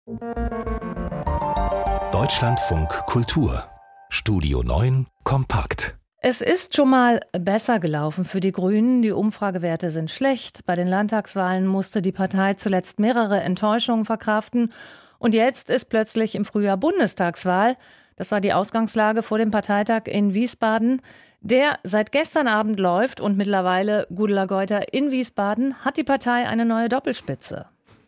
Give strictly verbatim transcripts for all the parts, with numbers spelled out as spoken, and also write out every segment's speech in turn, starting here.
Deutschlandfunk Kultur. Studio neun kompakt. Es ist schon mal besser gelaufen für die Grünen. Die Umfragewerte sind schlecht. Bei den Landtagswahlen musste die Partei zuletzt mehrere Enttäuschungen verkraften. Und jetzt ist plötzlich im Frühjahr Bundestagswahl. Das war die Ausgangslage vor dem Parteitag in Wiesbaden, der seit gestern Abend läuft. Und mittlerweile, Gudula Geuter, in Wiesbaden hat die Partei eine neue Doppelspitze.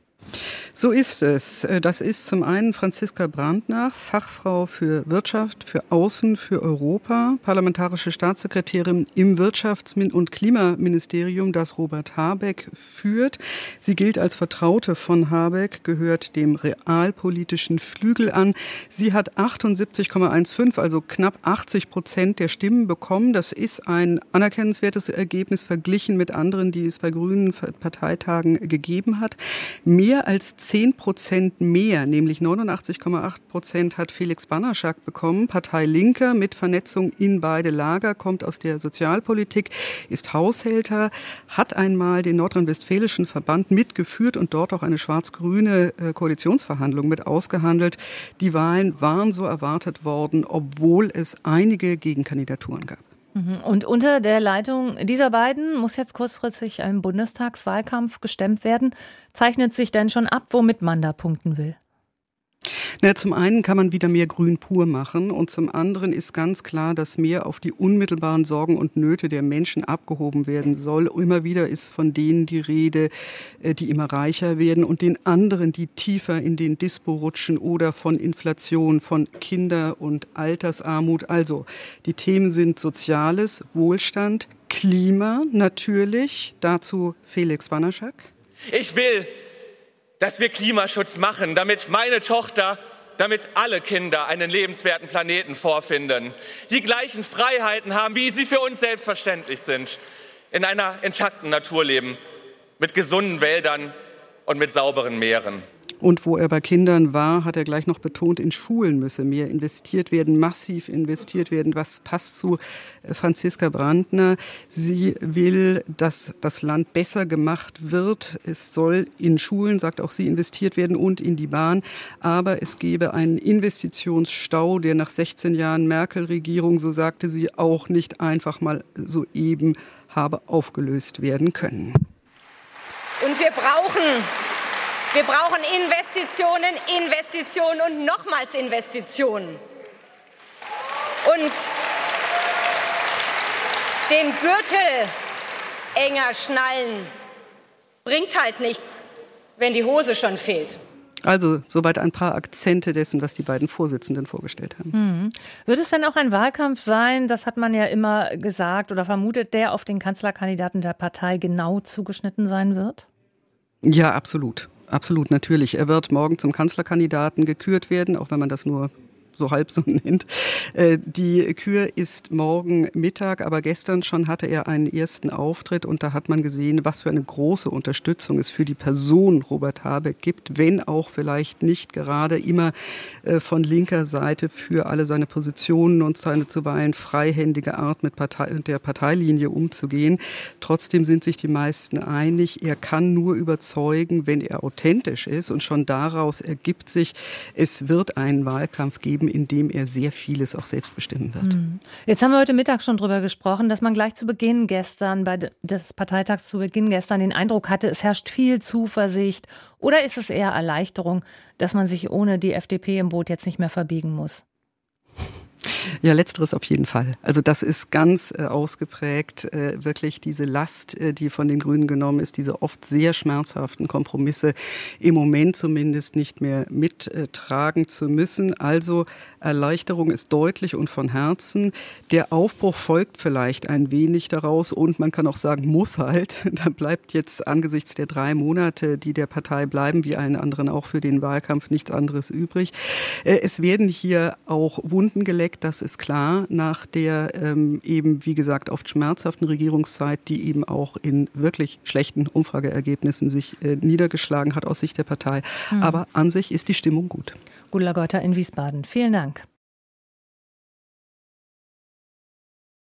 So ist es. Das ist zum einen Franziska Brandner, Fachfrau für Wirtschaft, für Außen, für Europa, parlamentarische Staatssekretärin im Wirtschafts- und Klimaministerium, das Robert Habeck führt. Sie gilt als Vertraute von Habeck, gehört dem realpolitischen Flügel an. Sie hat achtundsiebzig Komma fünfzehn, also knapp achtzig Prozent der Stimmen bekommen. Das ist ein anerkennenswertes Ergebnis verglichen mit anderen, die es bei grünen Parteitagen gegeben hat. Mehr als zehn Prozent mehr, nämlich neunundachtzig Komma acht Prozent hat Felix Banaschak bekommen. Partei Linke mit Vernetzung in beide Lager, kommt aus der Sozialpolitik, ist Haushälter, hat einmal den nordrhein-westfälischen Verband mitgeführt und dort auch eine schwarz-grüne Koalitionsverhandlung mit ausgehandelt. Die Wahlen waren so erwartet worden, obwohl es einige Gegenkandidaturen gab. Und unter der Leitung dieser beiden muss jetzt kurzfristig ein Bundestagswahlkampf gestemmt werden. Zeichnet sich denn schon ab, womit man da punkten will? Na, zum einen kann man wieder mehr Grün pur machen und zum anderen ist ganz klar, dass mehr auf die unmittelbaren Sorgen und Nöte der Menschen abgehoben werden soll. Immer wieder ist von denen die Rede, die immer reicher werden und den anderen, die tiefer in den Dispo rutschen oder von Inflation, von Kinder- und Altersarmut. Also die Themen sind Soziales, Wohlstand, Klima natürlich. Dazu Felix Banaschak. Ich will, dass wir Klimaschutz machen, damit meine Tochter, damit alle Kinder einen lebenswerten Planeten vorfinden, die gleichen Freiheiten haben, wie sie für uns selbstverständlich sind, in einer intakten Natur leben, mit gesunden Wäldern und mit sauberen Meeren. Und wo er bei Kindern war, hat er gleich noch betont, in Schulen müsse mehr investiert werden, massiv investiert werden. Was passt zu Franziska Brandner? Sie will, dass das Land besser gemacht wird. Es soll in Schulen, sagt auch sie, investiert werden und in die Bahn. Aber es gebe einen Investitionsstau, der nach sechzehn Jahren Merkel-Regierung, so sagte sie, auch nicht einfach mal soeben habe aufgelöst werden können. Und wir brauchen... Wir brauchen Investitionen, Investitionen und nochmals Investitionen. Und den Gürtel enger schnallen bringt halt nichts, wenn die Hose schon fehlt. Also soweit ein paar Akzente dessen, was die beiden Vorsitzenden vorgestellt haben. Mhm. Wird es denn auch ein Wahlkampf sein, das hat man ja immer gesagt oder vermutet, der auf den Kanzlerkandidaten der Partei genau zugeschnitten sein wird? Ja, absolut. Absolut, natürlich. Er wird morgen zum Kanzlerkandidaten gekürt werden, auch wenn man das nur so halb so nennt. Die Kür ist morgen Mittag, aber gestern schon hatte er einen ersten Auftritt und da hat man gesehen, was für eine große Unterstützung es für die Person Robert Habeck gibt, wenn auch vielleicht nicht gerade immer von linker Seite für alle seine Positionen und seine zuweilen freihändige Art mit Partei, der Parteilinie umzugehen. Trotzdem sind sich die meisten einig, er kann nur überzeugen, wenn er authentisch ist und schon daraus ergibt sich, es wird einen Wahlkampf geben, in dem er sehr vieles auch selbst bestimmen wird. Jetzt haben wir heute Mittag schon drüber gesprochen, dass man gleich zu Beginn gestern, bei des Parteitags zu Beginn gestern den Eindruck hatte, es herrscht viel Zuversicht. Oder ist es eher Erleichterung, dass man sich ohne die F D P im Boot jetzt nicht mehr verbiegen muss? Ja, letzteres auf jeden Fall. Also das ist ganz äh, ausgeprägt, äh, wirklich diese Last, äh, die von den Grünen genommen ist, diese oft sehr schmerzhaften Kompromisse im Moment zumindest nicht mehr mittragen äh, zu müssen. Also Erleichterung ist deutlich und von Herzen. Der Aufbruch folgt vielleicht ein wenig daraus und man kann auch sagen, muss halt. Da bleibt jetzt angesichts der drei Monate, die der Partei bleiben, wie allen anderen auch für den Wahlkampf, nichts anderes übrig. Äh, es werden hier auch Wunden geleckt, das ist klar, nach der ähm, eben, wie gesagt, oft schmerzhaften Regierungszeit, die eben auch in wirklich schlechten Umfrageergebnissen sich äh, niedergeschlagen hat aus Sicht der Partei. Mhm. Aber an sich ist die Stimmung gut. Gudula Geuter in Wiesbaden. Vielen Dank.